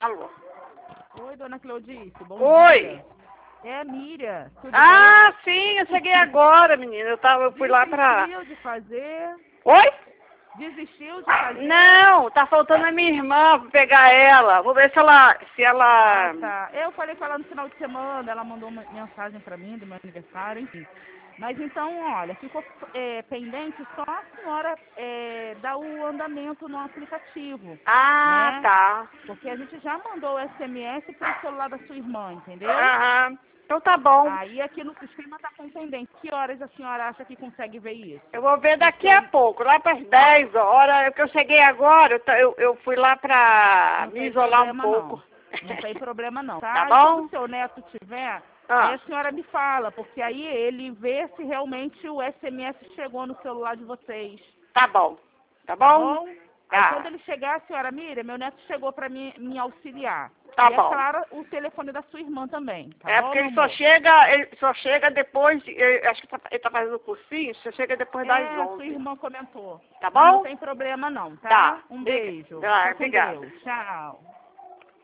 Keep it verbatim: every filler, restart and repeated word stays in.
Alô? Oi, dona Cleudice, bom Oi. dia. É a Miriam, tudo Ah, bem? sim, eu cheguei agora, menina. Eu, tava, eu fui lá pra... Desistiu de fazer? Oi? Desistiu de fazer? Não, tá faltando a minha irmã pra pegar ela. Vou ver se ela... Se ela... Ah, tá. Eu falei com ela no final de semana, ela mandou uma mensagem pra mim do meu aniversário, enfim. Mas então, olha, ficou é, pendente só a senhora é, dar o andamento no aplicativo, Ah, né? tá. Porque a gente já mandou o S M S pro celular da sua irmã, entendeu? Aham. Então tá bom. Aí aqui no sistema tá com pendente. Que horas a senhora acha que consegue ver isso? Eu vou ver daqui Porque a pouco, lá para as dez horas. É que eu cheguei agora, eu, ta- eu, eu fui lá pra não me tem isolar um problema pouco. não. Não tem problema não, Tá tá? E quando bom? o seu neto tiver, aí Ah, a senhora me fala, porque aí ele vê se realmente o S M S chegou no celular de vocês, tá bom. Tá tá bom? bom? Aí quando Tá. ele chegar, a senhora, Miriam, meu neto chegou para me, me auxiliar. Tá E é bom. claro, o telefone da sua irmã também, tá É bom, porque meu ele só amor? chega, ele só chega depois, de- ele- acho que tá- ele tá fazendo cursinho, só chega depois das É, a sua onze. irmã comentou. Tá Mas não bom? tem problema não, Tá. tá? Um Briga- beijo. Ah, Fica com obrigada. Deus. Tchau.